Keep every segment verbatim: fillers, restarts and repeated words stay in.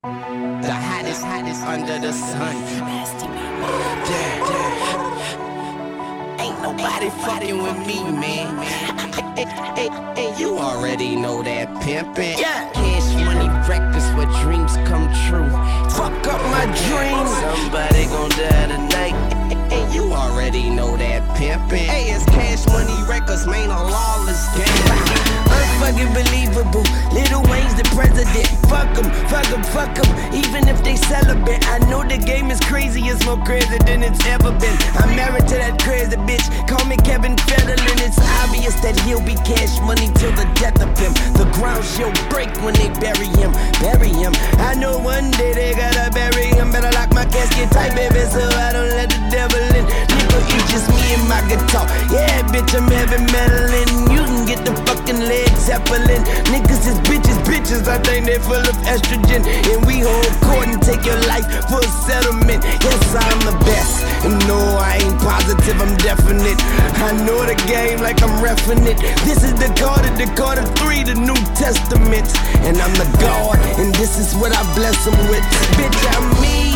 The hottest, hottest under the sun. Yeah, yeah. Ain't nobody fucking with me, man. Hey, hey, hey, you already know that pimpin'. Yeah. Cash money records where dreams come true. Fuck up my dreams. Somebody gon' die tonight. Hey, you already know that pimpin'. Hey, it's Cash Money Records, man, a lawless game. Unfucking believable. Lil Wayne's the president. Fuck him, fuck him, fuck him. Even if they celibate, I know the game is crazy. It's more crazy than it's ever been. I'm married to that crazy bitch. Call me Kevin Federline. It's obvious that he'll be Cash Money till the death of him. The ground she'll break when they bury him. Bury him. I know one day they gotta bury him. Better lock my casket tight, baby, so I don't let the devil in. Nigga, it's just me and my guitar. Yeah, bitch, I'm heavy metalin'. You can get the fucking Led Zeppelin. Niggas is bitches, bitches. I think they full of estrogen. And we hold court and take your life for a settlement. Yes, I'm the best. And no, I ain't positive, I'm definite. I know the game like I'm reffing it. This is the Carter, the Carter three, the New Testament. And I'm the God, and this is what I bless them with. Bitch, I'm me.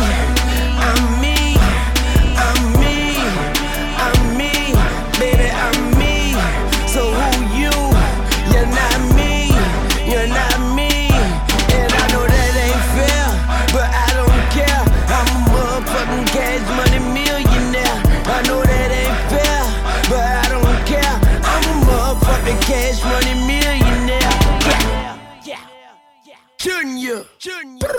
I'm me. I'm me. I'm me. Baby, I'm me. So who you? You're not me. You're not me. And I know that ain't fair, but I don't care. I'm a motherfucking Cash Money millionaire. I know that ain't fair, but I don't care. I'm a motherfucking Cash Money millionaire. Yeah, yeah, Junior. Junior.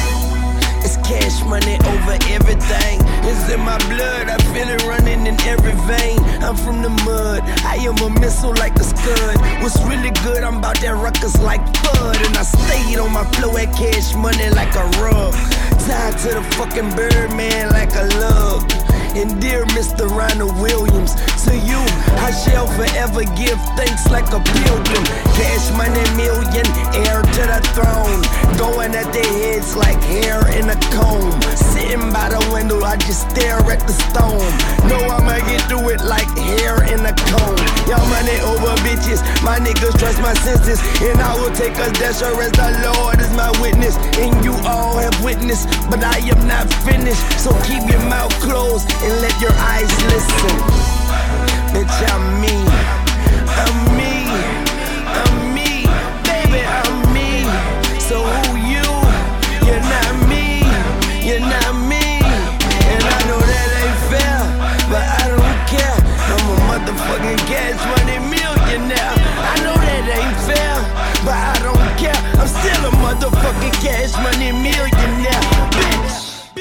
It's Cash Money over everything. It's in my blood, I feel it running in every vein. I'm from the mud, I am a missile like a scud. What's really good, I'm about that ruckus like Bud. And I stayed on my flow at Cash Money like a rug. Tied to the fucking Birdman like a lug. And dear Mister Ronald Williams, to you I shall forever give thanks like a pilgrim. Cash Money million, heir to the throne. Going at their heads like hair in a comb. Sitting by the window, I just stare at the stone. Know I'ma get through it like hair in a comb. Y'all money over bitches, my niggas trust my senses. And I will take us there, sure as the Lord is my witness. And you all have witnessed, but I am not finished. So keep your mouth closed and let your eyes listen. Bitch, I'm me. I'm me. I'm me. Baby, I'm me. So who you? You're not me. You're not me. And I know that ain't fair, but I don't care. I'm a motherfucking Cash Money millionaire. I know that ain't fair, but I don't care. I'm still a motherfucking Cash Money millionaire. Bitch.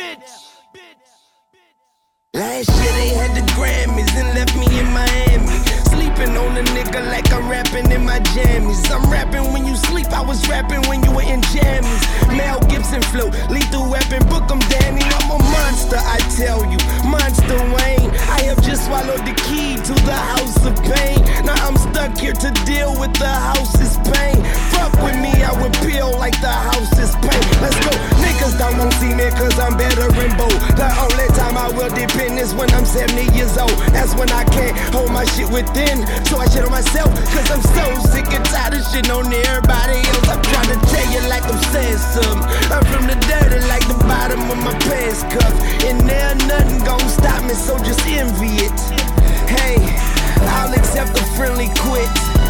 Last year they had the Grammys and left me in Miami. Sleeping on a nigga like I'm rapping in my jammies. I'm rapping when you sleep, I was rapping when you were in jammies. Mel Gibson flow, lethal weapon, book 'em Danny. I'm a monster, I tell you, Monster Wayne. I have just swallowed the key to the house of pain. Now I'm stuck here to deal with the house's pain. Fuck with me, I would peel like the house is pain. Let's go, niggas don't want to see me cause I'm better and bold. The only time I will depend is when I'm seventy years old. That's when I can't hold my shit within, so I shit on myself, cause I'm so sick and tired of shit on everybody else. I'm trying to tell you like I'm saying something. I'm from the dirty like the bottom of my pants cuff. And there nothing gon' stop me, so just envy it. Hey, I'll accept a friendly quit.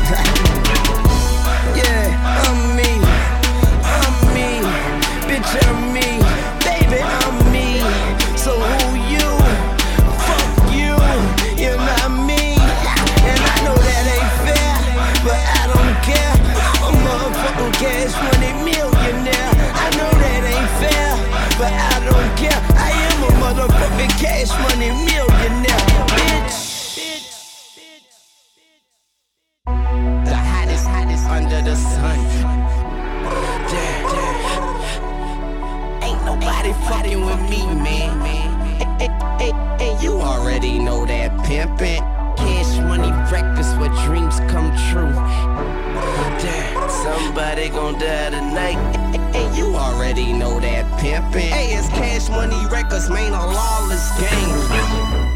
Yeah, I'm me. I'm me. Bitch, I'm me. Baby, I'm me. So who you? Fuck you. You're not me. And I know that ain't fair, but I don't care. I'm a motherfucking Cash Money millionaire. I know that ain't fair, but I don't care. I am a motherfucking Cash Money millionaire. Bitch. The hottest, hottest under the sun. Yeah, yeah. Ain't nobody fucking with me, man. Hey, hey, hey, you already know that pimpin'. Cash Money Records where dreams come true. Yeah, somebody gon' die tonight. Hey, you already know that pimpin'. Hey, it's Cash Money Records, man, a lawless game.